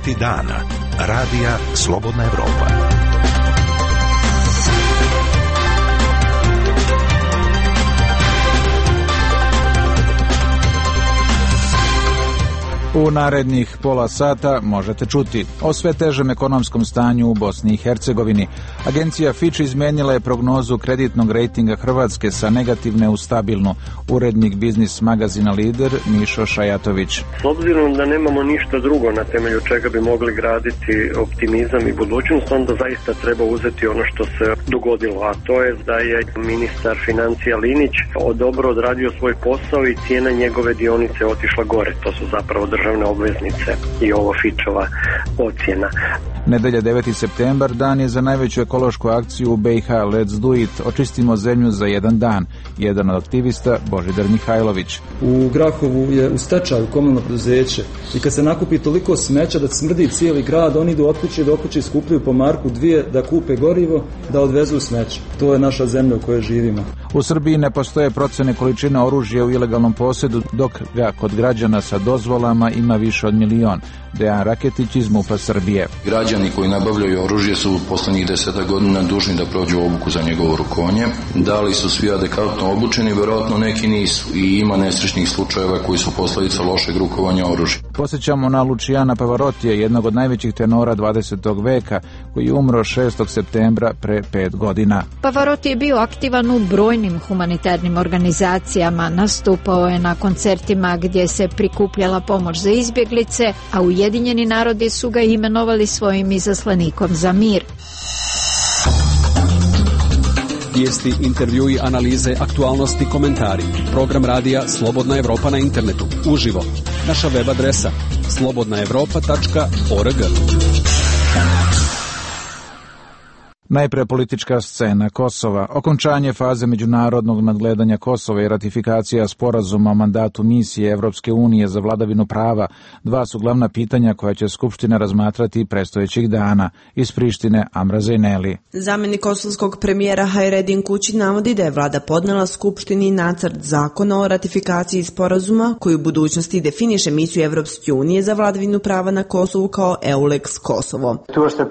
Aktualnosti dana. Radija Slobodna Evropa. U narednih pola sata možete čuti o sve težem ekonomskom stanju u Bosni i Hercegovini. Agencija Fitch izmenila je prognozu kreditnog rejtinga Hrvatske sa negativne u stabilnu. Urednik biznis magazina Lider Mišo Šajatović. S obzirom da nemamo ništa drugo na temelju čega bi mogli graditi optimizam i budućnost, onda zaista treba uzeti ono što se dogodilo, a to je da je ministar financija Linić dobro odradio svoj posao i cijena njegove dionice otišla gore. To su zapravo državne obveznice i ovo Fitchova ocjena. Nedelja 9. septembar dan je za najveću ekološku akciju u BiH Let's Do It. Očistimo zemlju za jedan dan. Jedan od aktivista Božidar Mihajlović. U Grahovu je u stečaju komunalno preduzeće i kad se nakupi toliko smeća da smrdi cijeli grad, oni idu od kuće i skupljaju po marku dvije da kupe gorivo, da odvezu smeće. To je naša zemlja u kojoj živimo. U Srbiji ne postoje procene količine oružja u ilegalnom posjedu, dok ga kod građana sa dozvolama ima više od 1 milion. Dejan Raketić iz MUP-a Srbije. Građani koji nabavljaju oružje su u poslednjih 10 godina dužni da prođu obuku za njegovo rukovanje. Da li su svi adekvatno obučeni? Verovatno neki nisu i ima nesrećnih slučajeva koji su posledica lošeg rukovanja oružja. Posjećamo na Lucijana Pavarotija, jednog od najvećih tenora 20. veka, koji je umro 6. septembra pre 5 godina. Pavarotti je bio aktivan u brojnim humanitarnim organizacijama, nastupao je na koncertima gdje se prikupljala pomoć za izbjeglice, a Ujedinjeni narodi su ga imenovali svojim izaslanikom za mir. Vijesti, intervjui, analize, aktualnosti, komentari. Program radija Slobodna Evropa na internetu, uživo. Naša web adresa slobodnaevropa.org. Najpre politička scena Kosova. Okončanje faze međunarodnog nadgledanja Kosova i ratifikacija sporazuma o mandatu misije Evropske unije za vladavinu prava dva su glavna pitanja koja će Skupština razmatrati predstojećih dana. Iz Prištine Amra Zejneli. Zamjenik kosovskog premijera Hajredin Kući navodi da je vlada podnela Skupštini nacrt zakona o ratifikaciji sporazuma koji u budućnosti definiše misiju Evropske unije za vladavinu prava na Kosovu kao EULEX Kosovo.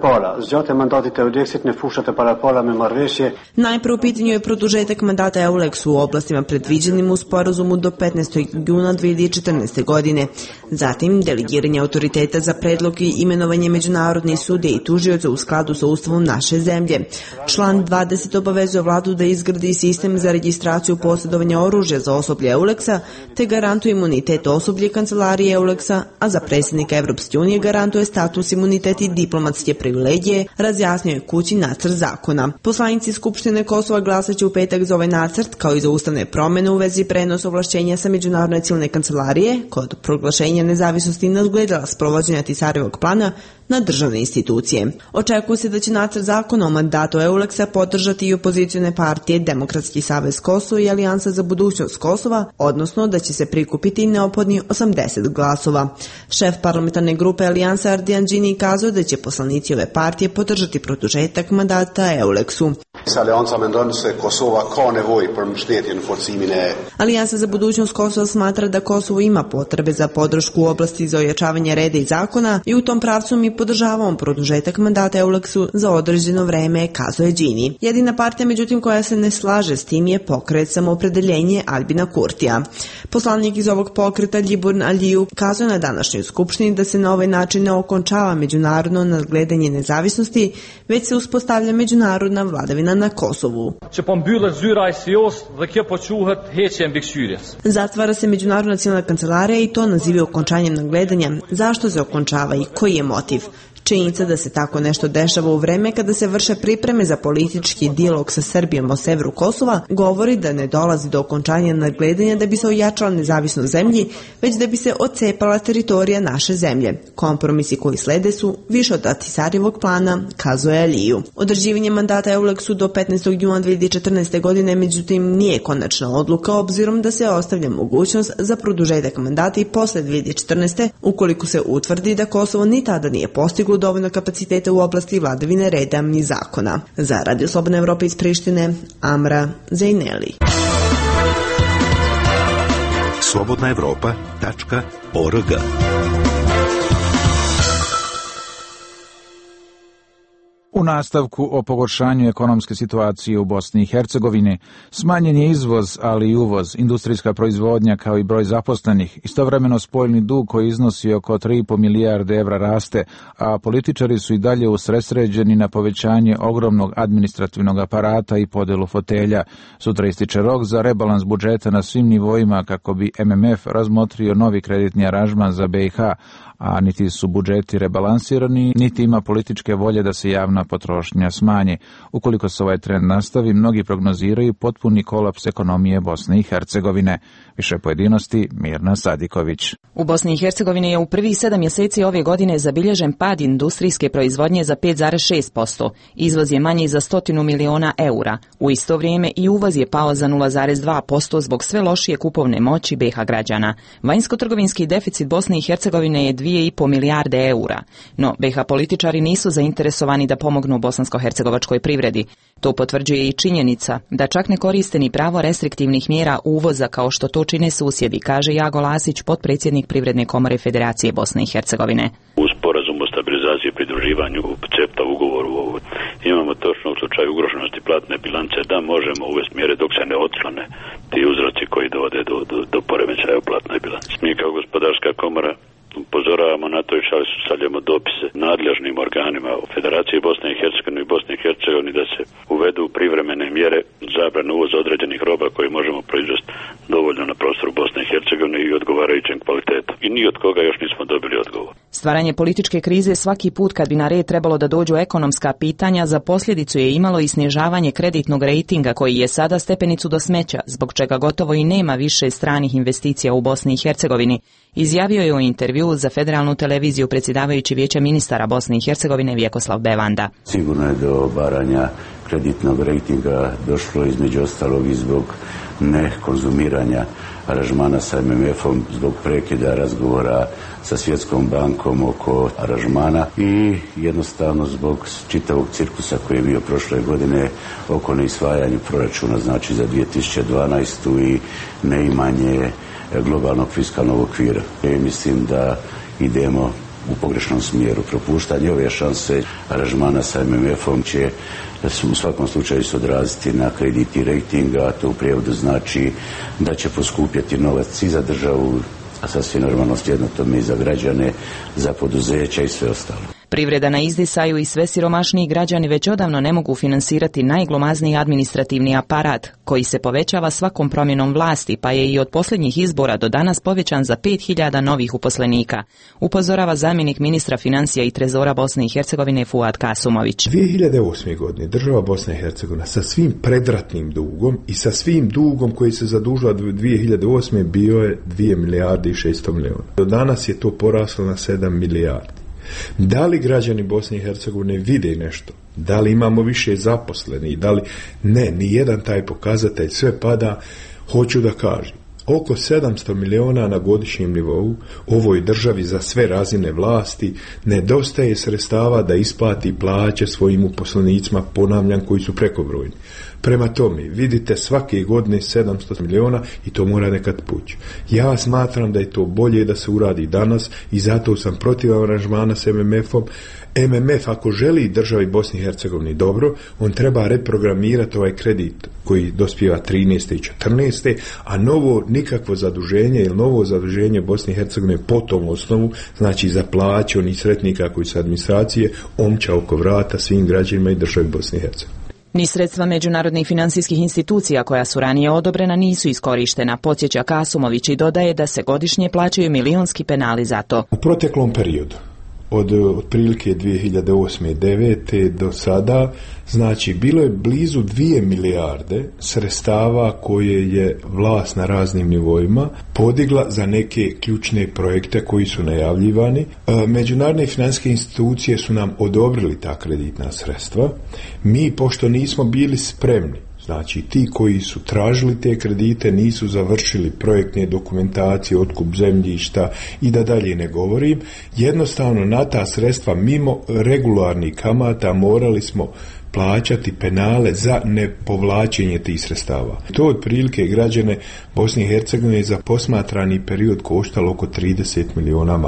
Najprve u pitanju je produžetak mandata EULEX u oblastima predviđenim u sporazumu do 15. juna 2014. godine. Zatim, delegiranje autoriteta za predlog i imenovanje međunarodnih sudija i tužioca u skladu sa ustavom naše zemlje. Član 20 obavezuje vladu da izgradi sistem za registraciju posjedovanja oružja za osoblje EULEX-a, te garantuje imunitet osoblje kancelarije EULEX-a, a za predsjednika Evropske unije garantuje status, imunitet i diplomatske privilegije, razjasnio je Kući nacrt zakona. Poslanici Skupštine Kosova glasaće u petak za ovaj nacrt, kao i za ustavne promjene u vezi prenosa ovlašćenja sa Međunarodne civilne kancelarije, kod proglašenja nezavisnosti nadgledala sprovođenja Tisarevog plana na državne institucije. Očekuje se da će nacrt zakona o mandatu EULEX-a podržati i opozicione partije Demokratski savez Kosova i Alijansa za budućnost Kosova, odnosno da će se prikupiti neophodni 80 glasova. Šef parlamentarne grupe Alijansa Ardijan Džini kazao da će poslanici ove partije podržati produžetak mandata EULEX-u. Alijansa za budućnost Kosova smatra da Kosovo ima potrebe za podršku u oblasti za ojačavanje reda i zakona i u tom pravcu mi podržavamo produžetak mandata EULEX-u za određeno vreme, kazao je Džini. Jedina partija, međutim, koja se ne slaže s tim je pokret Samoopredeljenje Albina Kurtija. Poslanik iz ovog pokreta Ljiburn Aliju kazao na današnjoj skupštini da se na ovaj način ne okončava međunarodno nadgledanje nezavisnosti, već se uspostavlja međunarodna vladavina na Kosovu. Zatvara se Međunarodna civilna kancelarija i to naziva okončanjem nadgledanja. Zašto se okončava i koji je motiv? Činjenica da se tako nešto dešava u vreme kada se vrše pripreme za politički dijalog sa Srbijom o severu Kosova govori da ne dolazi do okončanja nadgledanja da bi se ojačala nezavisnost zemlji, već da bi se odcepala teritorija naše zemlje. Kompromisi koji slede su više od Tisarevog plana, kazao je Aliju. Određivanje mandata EULEX-u do 15. juna 2014. godine međutim nije konačna odluka obzirom da se ostavlja mogućnost za produžetak mandata i posle 2014. ukoliko se utvrdi da Kosovo ni tada nije postiglo dovoljno kapaciteta u oblasti vladavine reda i zakona. Za Radio Slobodna Evropa iz Prištine, Amra Zejneli. slobodnaevropa.org. U nastavku o pogoršanju ekonomske situacije u Bosni i Hercegovini, smanjen je izvoz, ali i uvoz, industrijska proizvodnja kao i broj zaposlenih, istovremeno spoljni dug koji iznosi oko 3,5 milijarde evra raste, a političari su i dalje usredsređeni na povećanje ogromnog administrativnog aparata i podelu fotelja. Sutra ističe rok za rebalans budžeta na svim nivoima kako bi MMF razmotrio novi kreditni aranžman za BiH, a niti su budžeti rebalansirani, niti ima političke volje da se javna potrošnja smanji. Ukoliko se ovaj trend nastavi, mnogi prognoziraju potpuni kolaps ekonomije Bosne i Hercegovine. Više pojedinosti, Mirna Sadiković. U Bosni i Hercegovini je u prvih 7 mjeseci ove godine zabilježen pad industrijske proizvodnje za 5,6%. Izvoz je manji za 100 miliona eura. U isto vrijeme i uvoz je pao za 0,2% zbog sve lošije kupovne moći BiH građana. Vanjsko-trgovinski deficit Bosne i Hercegovine je 2,5 milijarde eura. No, BiH političari nisu zainteresovani da pomognu bosansko-hercegovačkoj privredi. To potvrđuje i činjenica da čak ne koriste ni pravo restriktivnih mjera uvoza kao što to čine susjedi, kaže Jago Lasić, potpredsjednik Privredne komore Federacije Bosne i Hercegovine. U sporazumu o stabilizaciji i pridruživanju u CEFTA ugovoru imamo točno u slučaju ugroženosti platne bilance da možemo uvesti mjere dok se ne otklone ti uzroci koji dovode do poremećaja u platnoj bilanci. Mi kao gospodarska komora upozoravamo na to i šaljemo dopise nadležnim organima u Federaciji Bosne i Hercegovine i Bosne i Hercegovine da se uvedu privremene mjere zabrane uvoza određenih roba koje možemo proizvesti dovoljno na prostoru Bosne i Hercegovine i odgovarajućem kvalitetu. I ni od koga još nismo dobili odgovor. Stvaranje političke krize svaki put kad bi na red trebalo da dođu ekonomska pitanja, za posljedicu je imalo i snižavanje kreditnog rejtinga koji je sada stepenicu do smeća, zbog čega gotovo i nema više stranih investicija u Bosni i Hercegovini. Izjavio je u intervju za federalnu televiziju predsjedavajući Vijeća ministara Bosne i Hercegovine Vjekoslav Bevanda. Sigurno je do obaranja kreditnog rejtinga došlo između ostalog i zbog nekonzumiranja aranžmana sa MMF-om, zbog prekida razgovora sa Svjetskom bankom oko aranžmana i jednostavno zbog čitavog cirkusa koji je bio prošle godine oko neisvajanja proračuna, znači za 2012. i neimanje globalnog fiskalnog okvira. Mislim da idemo u pogrešnom smjeru. Propuštanje ove šanse aranžmana sa MMF-om će u svakom slučaju se odraziti na kreditni rejting, a to u prijevodu znači da će poskupjeti novac i za državu, a sasvim normalno slijedno tome i za građane, za poduzeća i sve ostalo. Privreda na izdisaju i sve siromašniji građani već odavno ne mogu finansirati najglomazniji administrativni aparat, koji se povećava svakom promjenom vlasti, pa je i od posljednjih izbora do danas povećan za 5.000 novih uposlenika, upozorava zamjenik ministra financija i trezora Bosne i Hercegovine Fuad Kasumović. 2008. godine država Bosna i Hercegovina sa svim predratnim dugom i sa svim dugom koji se zadužila 2008. bio je 2 milijarde i 600 milijuna. Do danas je to poraslo na 7 milijardi. Da li građani Bosne i Hercegovine vide nešto? Da li imamo više zaposlenih? Da li... Ne, ni jedan taj pokazatelj, sve pada. Hoću da kažem, oko 700 miliona na godišnjem nivou ovoj državi za sve razine vlasti nedostaje sredstava da isplati plaće svojim uposlenicima, ponavljam, koji su prekobrojni. Prema tome, vidite svake godine 700 miliona i to mora nekad pući. Ja smatram da je to bolje da se uradi danas i zato sam protiv aranžmana s MMF-om. MMF ako želi državi Bosni i Hercegovini dobro, on treba reprogramirati ovaj kredit koji dospijeva 13. i 14. a novo nikakvo zaduženje ili novo zaduženje Bosne i Hercegovine po tom osnovu, znači za plaće onih sretnika koji su administracije, omča oko vrata svim građanima i državi Bosne i Hercegovine. Ni sredstva međunarodnih financijskih institucija koja su ranije odobrena nisu iskorištena, podsjeća Kasumović i dodaje da se godišnje plaćaju milionski penali za to. U proteklom periodu, od otprilike 2008. i 2009. do sada, znači bilo je blizu 2 milijarde sredstava koje je vlast na raznim nivoima podigla za neke ključne projekte koji su najavljivani. Međunarodne financijske institucije su nam odobrili ta kreditna sredstva. Mi, pošto nismo bili spremni, znači ti koji su tražili te kredite nisu završili projektne dokumentacije, otkup zemljišta i da dalje ne govorim, jednostavno na ta sredstva mimo regularnih kamata morali smo plaćati penale za nepovlačenje tih sredstava. To otprilike građane Bosne i Hercegovine za posmatrani period koštalo oko 30 miliona maraka.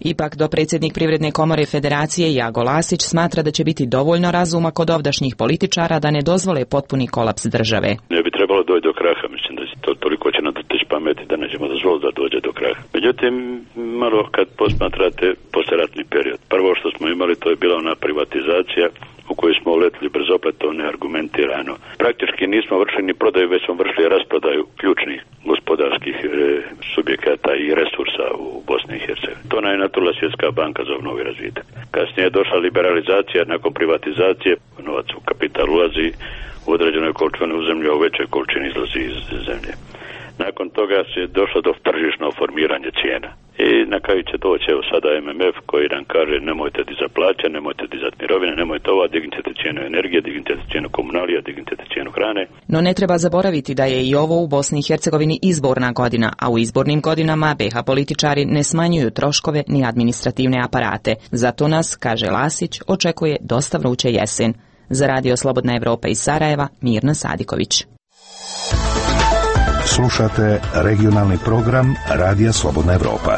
Ipak, dopredsjednik Privredne komore Federacije Jago Lasić smatra da će biti dovoljno razuma kod ovdašnjih političara da ne dozvole potpuni kolaps države. Ne bi trebalo doći do kraha, mislim da to toliko će nam teći pameti da nećemo dozvoliti da dođe do kraha. Međutim, malo kad posmatrate poslijeratni period, prvo što smo imali to je bila ona privatizacija u kojoj smo uletili brzopleto, neargumentirano. Praktički nismo vršili ni prodaju, već smo vršili rasprodaju ključnih gospodarskih subjekata i resursa u Bosni i Hercegovini. To nam je naturila Svjetska banka za obnovu i razvitak. Kasnije je došla liberalizacija, nakon privatizacije novac u kapital ulazi u određenoj količini u zemlju, a u većoj količini izlazi iz zemlje. Nakon toga je došlo do tržišnog formiranja cijena. I na kraju će doći evo sada MMF koji nam kaže nemojte dizati plaće, nemojte dizati mirovine, nemojte ova, dignite cijenu energije, dignite cijenu komunalija, dignite cijenu hrane. No ne treba zaboraviti da je i ovo u Bosni i Hercegovini izborna godina, a u izbornim godinama BiH političari ne smanjuju troškove ni administrativne aparate. Zato nas, kaže Lasić, očekuje dosta vruće jesen. Za Radio Slobodna Evropa iz Sarajeva, Mirna Sadiković. Slušate regionalni program Radija Slobodna Evropa.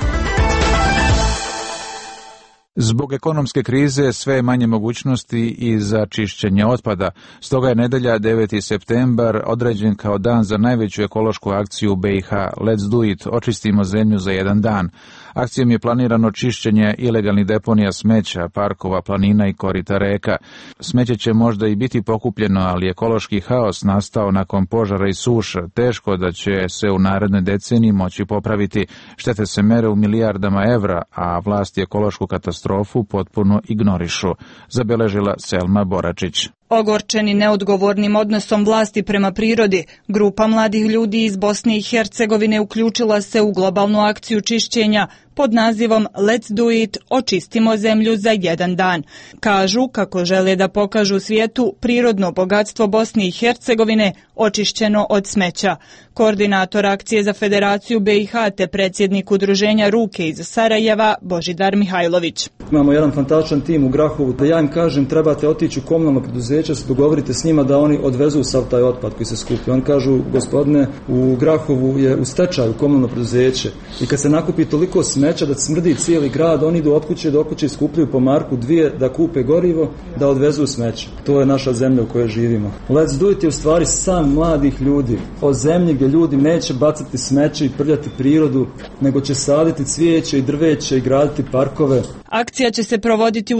Zbog ekonomske krize sve je manje mogućnosti i za čišćenje otpada. Stoga je nedelja 9. septembar određen kao dan za najveću ekološku akciju u BiH Let's Do It, očistimo zemlju za jedan dan. Akcijom je planirano čišćenje ilegalnih deponija smeća, parkova, planina i korita reka. Smeće će možda i biti pokupljeno, ali ekološki haos nastao nakon požara i suša. Teško da će se u narednoj deceniji moći popraviti. Štete se mere u milijardama evra, a vlasti ekološku katastrofu potpuno ignorišu, zabeležila Selma Boračić. Ogorčeni neodgovornim odnosom vlasti prema prirodi, grupa mladih ljudi iz Bosne i Hercegovine uključila se u globalnu akciju čišćenja pod nazivom Let's Do It, očistimo zemlju za jedan dan. Kažu kako žele da pokažu svijetu prirodno bogatstvo Bosne i Hercegovine očišćeno od smeća. Koordinator akcije za Federaciju BiH te predsjednik udruženja Ruke iz Sarajeva Božidar Mihajlović. Imamo jedan fantastičan tim u Grahovu, da ja im kažem trebate otići u komunalno preduzeće, se dogovorite s njima da oni odvezu sav taj otpad koji se skupi. Oni kažu, gospodine, u Grahovu je u stečaju komunalno preduzeće i kad se nakupi toliko smeća da smrdi cijeli grad, oni idu od kuće do kuće i skupljaju po marku dvije da kupe gorivo, da odvezu smeće. To je naša zemlja u kojoj živimo. Let's Do It je u stvari san mladih ljudi o zemlji gdje ljudi neće bacati smeće i prljati prirodu, nego će saditi cvijeće i drveće i graditi parkove. Akcija će se provoditi u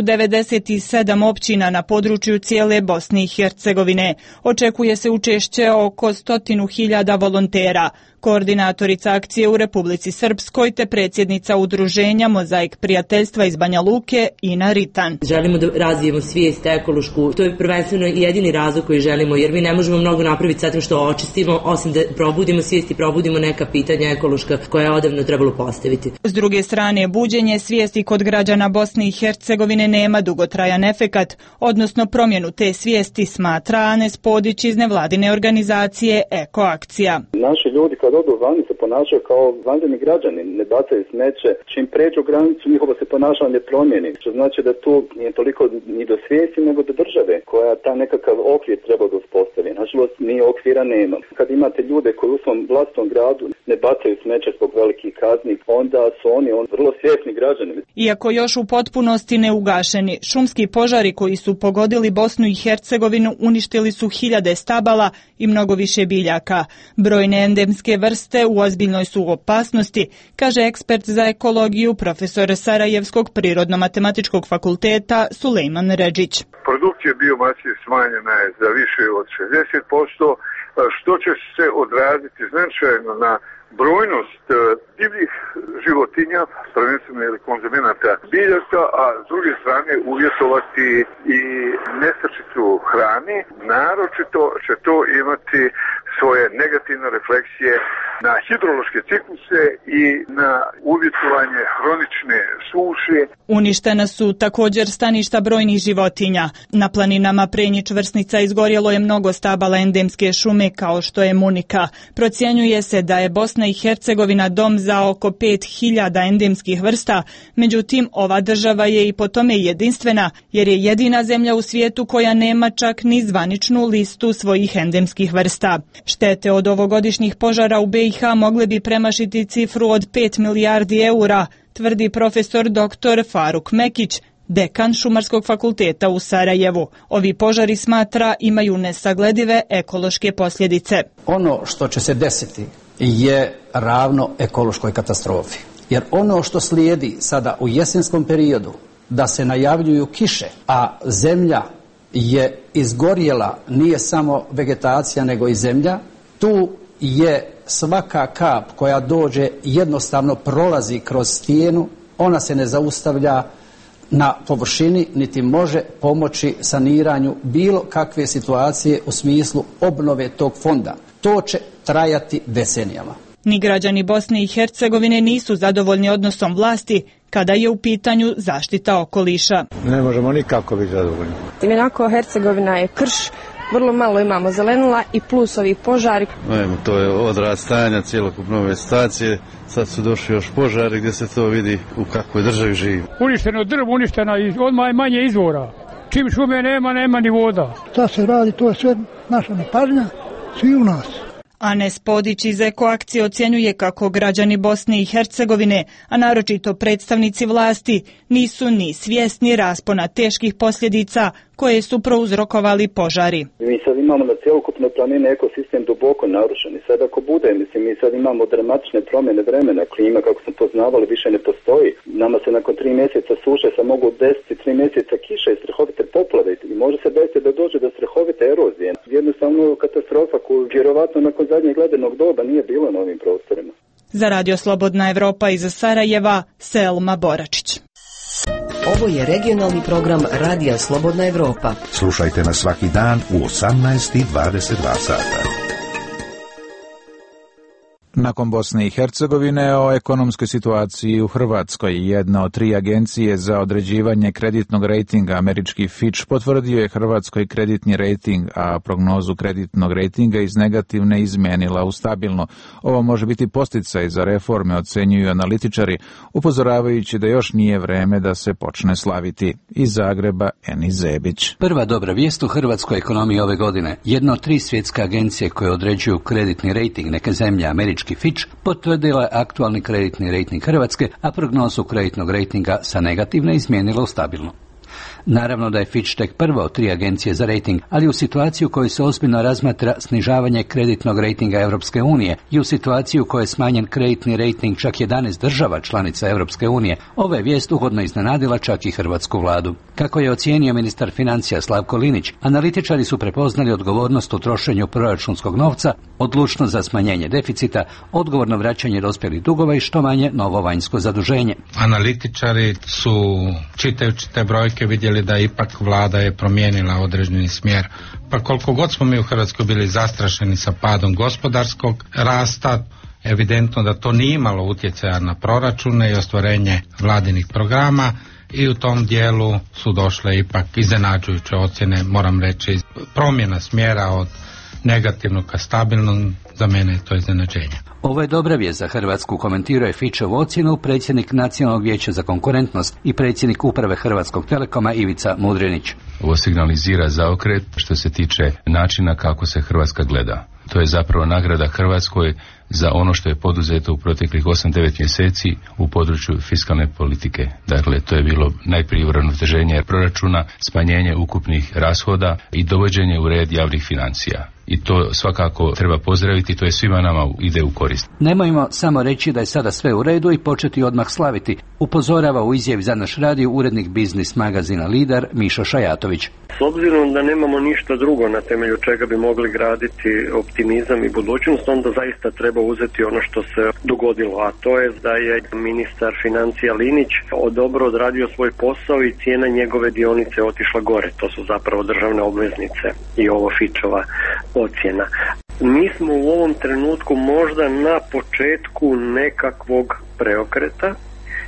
97 općina na području cijele Bosne i Hercegovine. Očekuje se učešće oko 100.000 volontera. Koordinatorica akcije u Republici Srpskoj te predsjednica udruženja Mozaik prijateljstva iz Banja Luke Ina Ritan. Želimo da razvijemo svijest ekološku, to je prvenstveno jedini razlog koji želimo, jer mi ne možemo mnogo napraviti sa tim što očistimo, osim da probudimo svijest i probudimo neka pitanja ekološka koja je odavno trebalo postaviti. S druge strane, buđenje svijesti kod građana Bosne i Hercegovine nema dugotrajan efekat, odnosno promjenu te svijesti, smatra Anes Podić iz nevladine organizacije Eko akcija. Naši ljudi kad odu vani se ponašaju kao vanredni građani, ne bacaju smeće, čim pređu granicu njihovo se ponašanje promijeni, što znači da tu nije toliko ni do svijesti nego do države koja ta nekakav okvir treba da uspostavi. Nažalost, ni okvira nema. Kad imate ljude koji u svom vlastitom gradu ne bacaju smeće zbog velikih kazni, onda su oni vrlo svjesni građani. Iako još u potpunosti ne ugašeni, šumski požari koji su pogodili Bosnu i Hercegovinu uništili su hiljade stabala i mnogo više biljaka. Brojne endemske vrste u ozbiljnoj su opasnosti, kaže ekspert za ekologiju, profesor Sarajevskog prirodno-matematičkog fakulteta Sulejman Redžić. Produkcija biomase smanjena je za više od 60%, što će se odraziti značajno na brojnost divljih životinja, prvenstveno ili konzumenata biljaka, a s druge strane uvjetovati i nestašicu hrane. Naročito će to imati svoje negativne refleksije na hidrološke cikluse i na uvjetovanje hronične suše. Uništena su također staništa brojnih životinja. Na planinama Prenjić Vrsnica izgorjelo je mnogo stabala endemske šume kao što je munika. Procjenjuje se da je Bosna i Hercegovina dom za oko 5.000 endemskih vrsta, međutim ova država je i po tome jedinstvena jer je jedina zemlja u svijetu koja nema čak ni zvaničnu listu svojih endemskih vrsta. Štete od ovogodišnjih požara u BiH mogle bi premašiti cifru od 5 milijardi eura, tvrdi profesor dr. Faruk Mekić, dekan Šumarskog fakulteta u Sarajevu. Ovi požari, smatra, imaju nesagledive ekološke posljedice. Ono što će se desiti je ravno ekološkoj katastrofi. Jer ono što slijedi sada u jesenskom periodu, da se najavljuju kiše, a zemlja je izgorjela, nije samo vegetacija nego i zemlja, tu je svaka kap koja dođe jednostavno prolazi kroz stijenu, ona se ne zaustavlja na površini niti može pomoći saniranju bilo kakve situacije u smislu obnove tog fonda. To će trajati decenijama. Ni građani Bosne i Hercegovine nisu zadovoljni odnosom vlasti kada je u pitanju zaštita okoliša. Ne možemo nikako biti zadovoljni. Inako Hercegovina je krš, vrlo malo imamo zelenila i plus ovi požari. To je odraz stajanja cjelokupne ove stacije. Sad su došli još požari gdje se to vidi u kakvoj državi živi. Uništeno drvo, uništena, odmah je manje izvora. Čim šume nema ni voda. Šta se radi, to je sve naša nepažnja, svi u nas. Anes Podić iz Ekoakcije ocjenjuje kako građani Bosne i Hercegovine, a naročito predstavnici vlasti, nisu ni svjesni raspona teških posljedica koje su prouzrokovali požari. Mi sad imamo na cjelokupnoj planini ekosistem duboko narušen. Sad ako bude, mi sad imamo dramatične promjene vremena, klima kako smo poznavali više ne postoji. Nama se nakon 3 mjeseca suše se mogu desiti 3 mjeseca kiše i strahovite poplave i može se desiti da dođe do strahovite erozije. Jednostavno katastrofa koju vjerovatno nakon zadnjeg ledenog doba nije bilo na ovim prostorima. Za Radio Slobodna Evropa iz Sarajeva, Selma Boračić. Ovo je regionalni program Radija Slobodna Evropa. Slušajte nas svaki dan u 18:22 sata. Nakon Bosne i Hercegovine o ekonomskoj situaciji u Hrvatskoj, jedna od 3 agencije za određivanje kreditnog rejtinga, američki Fitch, potvrdio je Hrvatskoj kreditni rejting, a prognozu kreditnog rejtinga iz negativne izmijenila u stabilno. Ovo može biti podsticaj za reforme, ocenjuju analitičari, upozoravajući da još nije vreme da se počne slaviti. Iz Zagreba, Eni Zebić. Prva dobra vijest u hrvatskoj ekonomiji ove godine. Jedna od 3 svjetske agencije koje određuju kreditni rejting neke zemlje, američki Fitch, potvrdila je aktualni kreditni rejting Hrvatske, a prognozu kreditnog rejtinga sa negativne izmijenila u stabilno. Naravno da je Fitch tek prva od 3 agencije za rejting, ali u situaciji u kojoj se ozbiljno razmatra snižavanje kreditnog rejtinga Europske unije i u situaciji u kojoj je smanjen kreditni rejting čak 11 država članica Europske unije, ova je vijest ugodno iznenadila čak i hrvatsku vladu. Kako je ocijenio ministar financija Slavko Linić, analitičari su prepoznali odgovornost u trošenju proračunskog novca, odlučnost za smanjenje deficita, odgovorno vraćanje dospjelih dugova i što manje novo vanjsko zaduženje. Analitičari su, čitajući te brojke, vidjeli da ipak vlada je promijenila određeni smjer. Pa koliko god smo mi u Hrvatskoj bili zastrašeni sa padom gospodarskog rasta, evidentno da to nije imalo utjecaja na proračune i ostvarenje vladinih programa i u tom dijelu su došle ipak iznenađujuće ocjene, moram reći, promjena smjera od negativnog ka stabilnom, za mene je to iznenađenje. Ovo je dobra vijest za Hrvatsku, komentirao je Fitchovu ocjenu predsjednik Nacionalnog vijeća za konkurentnost i predsjednik uprave Hrvatskog Telekoma Ivica Mudrinić. Ovo signalizira zaokret što se tiče načina kako se Hrvatska gleda. To je zapravo nagrada Hrvatskoj za ono što je poduzeto u proteklih 8-9 mjeseci u području fiskalne politike. Dakle, to je bilo najprije uravnoteženje proračuna, smanjenje ukupnih rashoda i dovođenje u red javnih financija. I to svakako treba pozdraviti, to je svima nama ide u korist. Nemojmo samo reći da je sada sve u redu i početi odmah slaviti, upozorava u izjavi za naš radio urednik biznis magazina Lider Mišo Šajatović. S obzirom da nemamo ništa drugo na temelju čega bi mogli graditi optimizam i budućnost, onda zaista treba uzeti ono što se dogodilo, a to je da je ministar financija Linić dobro odradio svoj posao i cijena njegove dionice otišla gore. To su zapravo državne obveznice i ovo Fitchova ocjena. Mi smo u ovom trenutku možda na početku nekakvog preokreta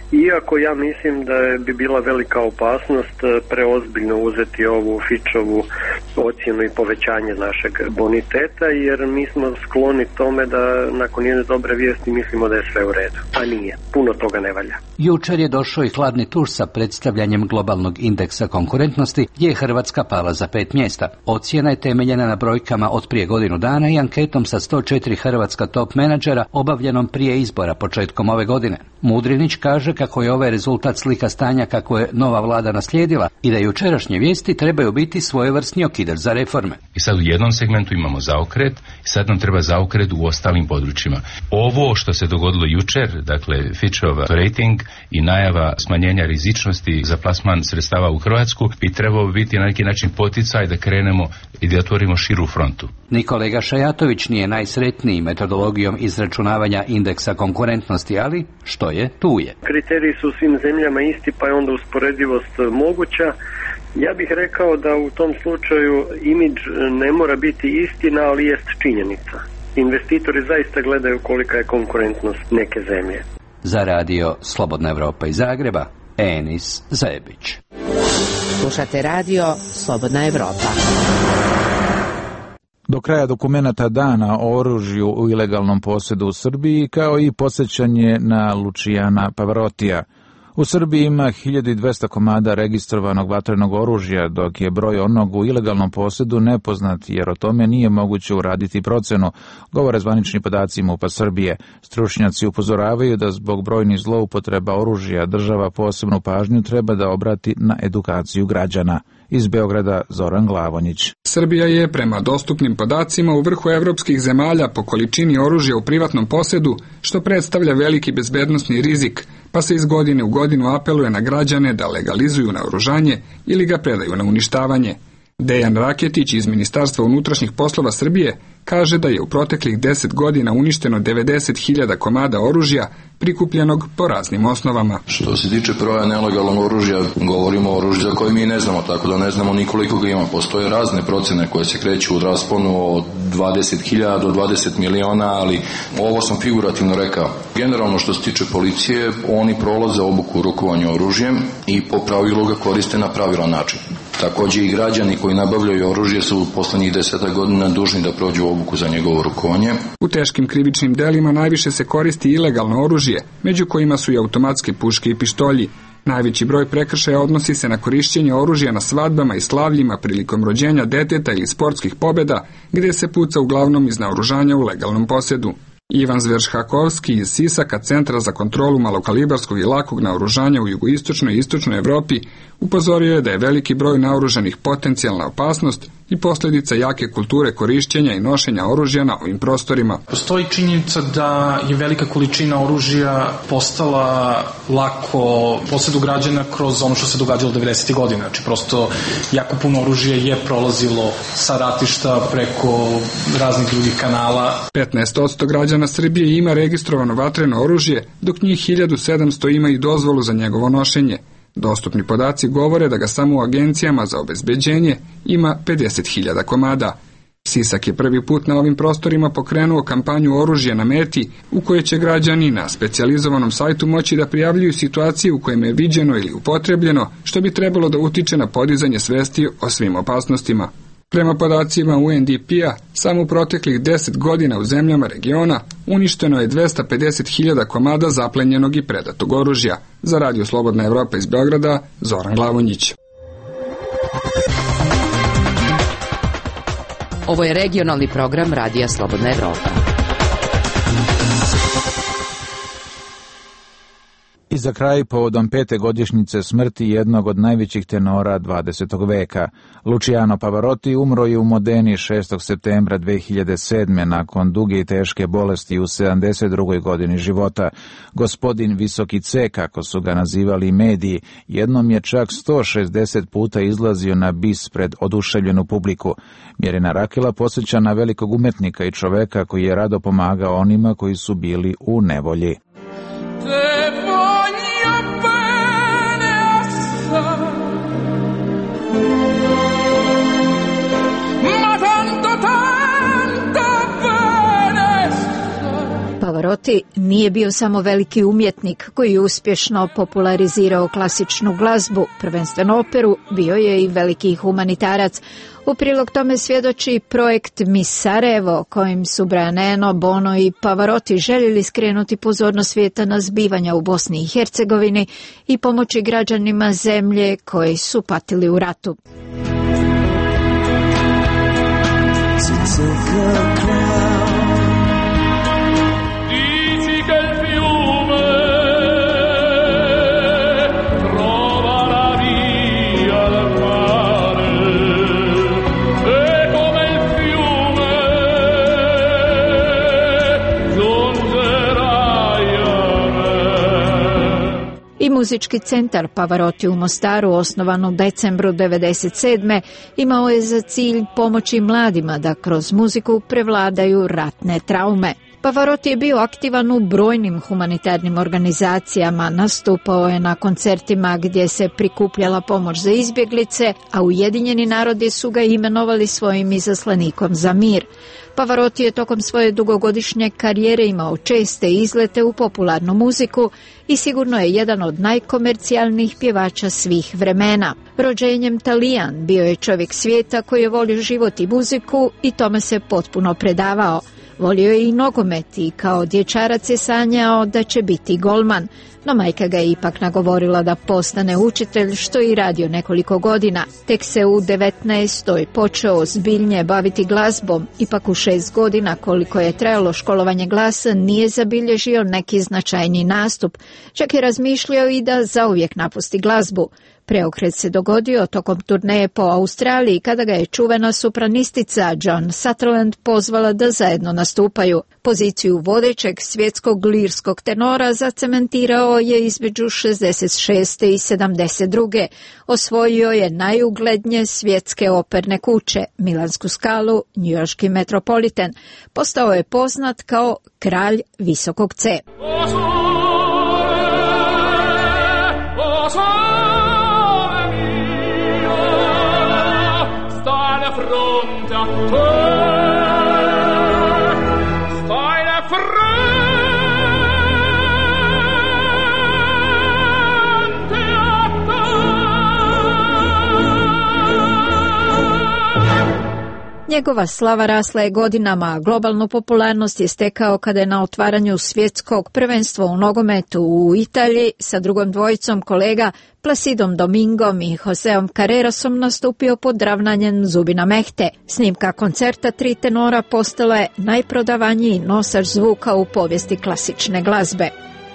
Iako ja mislim da bi bila velika opasnost preozbiljno uzeti ovu Fitchovu ocjenu i povećanje našeg boniteta, jer mi smo skloni tome da nakon jedne dobre vijesti mislimo da je sve u redu, a nije. Puno toga ne valja. Jučer je došao i hladni tuš sa predstavljanjem globalnog indeksa konkurentnosti, gdje je Hrvatska pala za 5 mjesta. Ocjena je temeljena na brojkama od prije godinu dana i anketom sa 104 hrvatska top menadžera obavljenom prije izbora početkom ove godine. Mudrinić kaže kako je ovaj rezultat slika stanja kako je nova vlada naslijedila i da jučerašnje vijesti trebaju biti svojevrsni okidač za reforme. I sad u jednom segmentu imamo zaokret i sad nam treba zaokret u ostalim područjima. Ovo što se dogodilo jučer, dakle Fitchov rating i najava smanjenja rizičnosti za plasman sredstava u Hrvatsku, bi trebao biti na neki način poticaj da krenemo i da otvorimo širu frontu. Ni kolega Šajatović nije najsretniji metodologijom izračunavanja indeksa konkurentnosti, ali što je, tu je. Kriteriji su u svim zemljama isti, pa je onda usporedivost moguća. Ja bih rekao da u tom slučaju imidž ne mora biti istina, ali jest činjenica. Investitori zaista gledaju kolika je konkurentnost neke zemlje. Za radio Slobodna Evropa iz Zagreba, Enis Zajebić. Slušate radio Slobodna Evropa. Do kraja dokumenata dana o oružju u ilegalnom posjedu u Srbiji, kao i podsjećanje na Lučijana Pavarotija. U Srbiji ima 1200 komada registrovanog vatrenog oružja, dok je broj onog u ilegalnom posjedu nepoznat, jer o tome nije moguće uraditi procenu, govore zvanični podaci MUP-a Srbije. Stručnjaci upozoravaju da zbog brojnih zloupotreba oružja država posebnu pažnju treba da obrati na edukaciju građana. Iz Beograda Zoran Glavonjić. Srbija je prema dostupnim podacima u vrhu evropskih zemalja po količini oružja u privatnom posjedu, što predstavlja veliki bezbednosni rizik, pa se iz godine u godinu apeluje na građane da legalizuju naoružanje ili ga predaju na uništavanje. Dejan Raketić iz Ministarstva unutrašnjih poslova Srbije kaže da je u proteklih 10 godina uništeno 90.000 komada oružja prikupljenog po raznim osnovama. Što se tiče broja nelegalnog oružja, govorimo o oružju za koje mi ne znamo, tako da ne znamo ni koliko ga ima. Postoje razne procene koje se kreću u rasponu od 20.000 do 20 miliona, ali ovo sam figurativno rekao. Generalno što se tiče policije, oni prolaze obuku rukovanja oružjem i po pravilu ga koriste na pravilan način. Također i građani koji nabavljaju oružje su u poslednjih 10 godina dužni da prođu obuku za njegovo rukovanje. U teškim krivičnim delima najviše se koristi ilegalno oružje, među kojima su i automatske puške i pištolji. Najveći broj prekršaja odnosi se na korišćenje oružja na svadbama i slavljima prilikom rođenja deteta ili sportskih pobjeda, gdje se puca uglavnom iz naoružanja u legalnom posjedu. Ivan Zveršhakovski iz Sisaka, Centra za kontrolu malokalibarskog i lakog naoružanja u jugoistočnoj i istočnoj Evropi, upozorio je da je veliki broj naoružanih potencijalna opasnost i posljedica jake kulture korišćenja i nošenja oružja na ovim prostorima. Postoji činjenica da je velika količina oružja postala lako posjedu građana kroz ono što se događalo 90. godina. Znači prosto jako puno oružja je prolazilo sa ratišta preko raznih drugih kanala. 15% građana Srbije ima registrovano vatreno oružje, dok njih 1700 ima i dozvolu za njegovo nošenje. Dostupni podaci govore da ga samo u agencijama za obezbeđenje ima 50.000 komada. Sisak je prvi put na ovim prostorima pokrenuo kampanju oružja na meti, u kojoj će građani na specijalizovanom sajtu moći da prijavljuju situacije u kojima je viđeno ili upotrebljeno, što bi trebalo da utiče na podizanje svesti o svim opasnostima. Prema podacima UNDP-a, samo u proteklih 10 godina u zemljama regiona uništeno je 250.000 komada zaplenjenog i predatog oružja. Za radio Slobodna Evropa iz Beograda, Zoran Glavonjić. Ovo je regionalni program Radija Slobodna Evropa. I za kraj, povodom 5. godišnjice smrti jednog od najvećih tenora 20. veka. Luciano Pavarotti umro je u Modeni 6. septembra 2007. nakon duge i teške bolesti u 72. godini života. Gospodin Visoki C, kako su ga nazivali mediji, jednom je čak 160 puta izlazio na bis pred oduševljenu publiku. Mirjana Rakela podsjeća na velikog umetnika i čoveka koji je rado pomagao onima koji su bili u nevolji. Pavarotti nije bio samo veliki umjetnik koji je uspješno popularizirao klasičnu glazbu, prvenstveno operu, bio je i veliki humanitarac. U prilog tome svjedoči projekt Miss Sarajevo, kojim su Brian Eno, Bono i Pavarotti željeli skrenuti pozornost svijeta na zbivanja u Bosni i Hercegovini i pomoći građanima zemlje koji su patili u ratu. I muzički centar Pavarotti u Mostaru, osnovan u decembru 1997. imao je za cilj pomoći mladima da kroz muziku prevladaju ratne traume. Pavarotti je bio aktivan u brojnim humanitarnim organizacijama, nastupao je na koncertima gdje se prikupljala pomoć za izbjeglice, a Ujedinjeni narodi su ga imenovali svojim izaslanikom za mir. Pavarotti je tokom svoje dugogodišnje karijere imao česte izlete u popularnu muziku i sigurno je jedan od najkomercijalnijih pjevača svih vremena. Rođenjem Talijan bio je čovjek svijeta koji je volio život i muziku i tome se potpuno predavao. Volio je i nogomet i kao dječarac je sanjao da će biti golman, no majka ga je ipak nagovorila da postane učitelj, što je i radio nekoliko godina. Tek se u 19. počeo ozbiljnije baviti glazbom, ipak u 6 godina koliko je trajalo školovanje glasa nije zabilježio neki značajni nastup, čak je razmišljao i da zauvijek napusti glazbu. Preokret se dogodio tokom turneje po Australiji kada ga je čuvena sopranistica Joan Sutherland pozvala da zajedno nastupaju. Poziciju vodećeg svjetskog lirskog tenora zacementirao je između 66. i 72. Osvojio je najuglednije svjetske operne kuće, Milansku Skalu, njujorški Metropolitan. Postao je poznat kao kralj visokog C. Njegova slava rasla je godinama, a globalnu popularnost je stekao kada je na otvaranju svjetskog prvenstva u nogometu u Italiji sa drugom dvojicom kolega Placidom Domingom i Joseom Carrerasom nastupio pod ravnanjem Zubina Mehte. Snimka koncerta tri tenora postala je najprodavaniji nosač zvuka u povijesti klasične glazbe.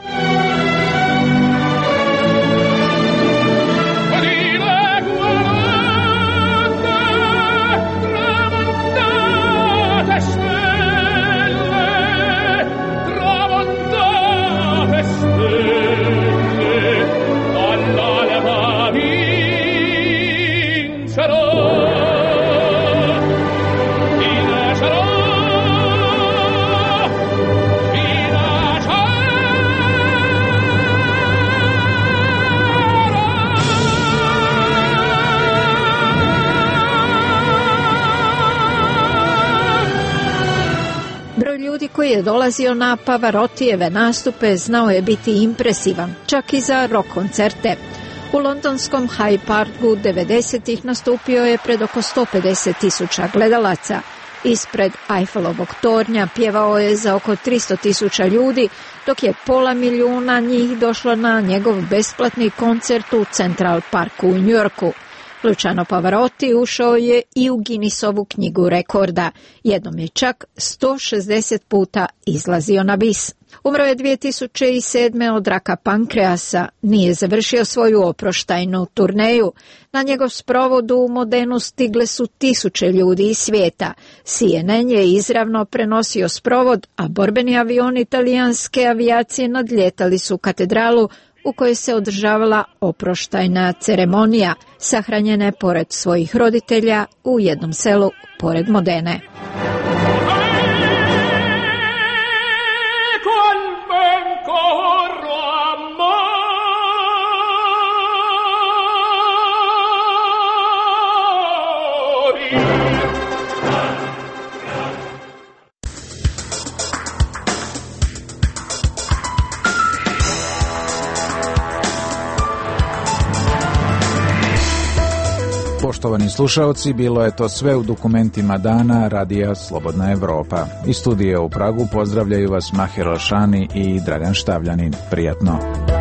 Koji je dolazio na Pavarottijeve nastupe znao je biti impresivan, čak i za rock koncerte. U londonskom Hyde Parku 90-ih nastupio je pred oko 150.000 gledalaca. Ispred Eiffelovog tornja pjevao je za oko 300.000 ljudi, dok je 500.000 njih došlo na njegov besplatni koncert u Central Parku u Njujorku. Luciano Pavarotti ušao je i u Guinnessovu knjigu rekorda. Jednom je čak 160 puta izlazio na bis. Umro je 2007. od raka pankreasa. Nije završio svoju oproštajnu turneju. Na njegov sprovod u Modenu stigle su 1000 ljudi iz svijeta. CNN je izravno prenosio sprovod, a borbeni avioni italijanske avijacije nadljetali su katedralu u kojoj se održavala oproštajna ceremonija, sahranjene pored svojih roditelja u jednom selu pored Modene. Poštovani slušaoci, bilo je to sve u dokumentima dana Radija Slobodna Evropa. Iz studija u Pragu pozdravljaju vas Mahir Alšani i Dragan Štavljanin. Prijatno.